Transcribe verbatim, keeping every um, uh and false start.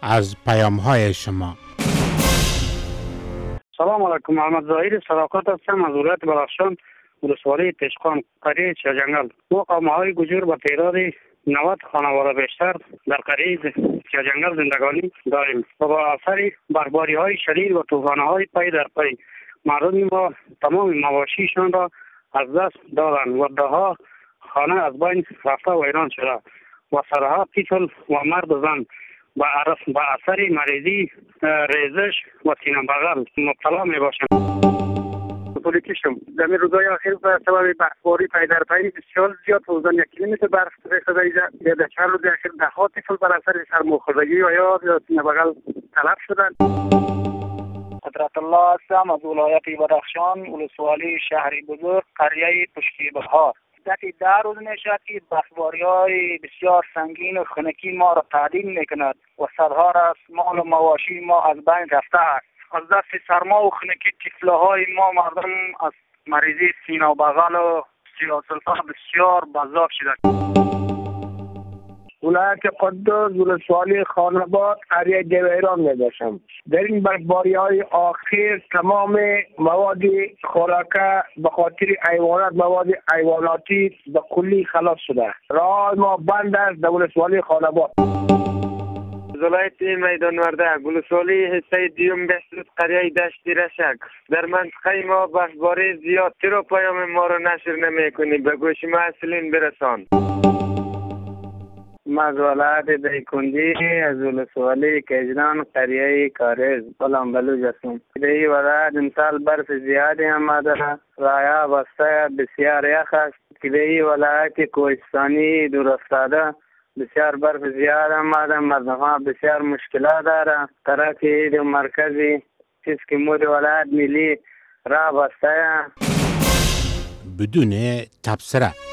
از پیام های شما. سلام علیکم، محمد ظاهر صداقت هستم از ولایت بدخشان، ولسوالی تشقان، قریه چهارجنگل. ما قوم‌های گجور با تعداد نود خانواده بیشتر در قریه چهارجنگل زندگانی داریم و با اثر برفباری‌های شدید و طوفان‌های پی در پی مردم ما تمام مواشیشان را از دست دادند و ده‌ها خانه از بین رفته و ویران شده و صدها طفل و مرد و زن با با اثر مریضی، ریزش و سینه بغل مبتلا می باشند. پولیکیشم در روزهای اخیر به سبب برفباری پی در پی بسیار زیاد حدود یک کیلومتر برف ریخته ایجاد در چند روز اخیر ده‌ها طفل بر اثر سرماخوردگی و یا سینه بغل تلف شدند. قدرت الله هستم از ولایت بدخشان، ولسوالی شهری بزرگ، قریه پشتی بهار. مدتی ده روز میشد که برفباری‌های بسیار سنگین و خنکی ما را تعدیل میکند و صدها را مال و مواشی ما از بین رفته است. از دست سرما و خنکی طفل‌های ما مردم از مریضی سینه و بغل و سیاه‌سلفا بسیار بزاف شده. ولایت قدس، ولسوالی خاناباد، قریه جویران می باشم. در این برفباری های آخر تمام مواد خوراکه به خاطر حیوانات، مواد حیواناتی به کلی خلاص شده. راه ما بند است در ولسوالی خاناباد. ولایت میدان ورده، ولسوالی حصه دیوم بهسود، قریه دشتی رشک. در منطقه ما برفباری زیاد چرا پیام ما را نشر نمی کنی؟ به گوش مسئولین برسان. از ولایت دیکندی از ولسوالی کجران، قریه کارز، بلام بلوچ هستم. در این ولایت امسال برف زیادی آمده، راه‌ها بسته، بسیار یخ است. در این ولایت کوهستانی دور افتاده بسیار برف زیاد آمده، مردم‌ها بسیار مشکلات دارند. طرف مرکزی چیز که مود ولایت ملی راه بسته بدون تبصره.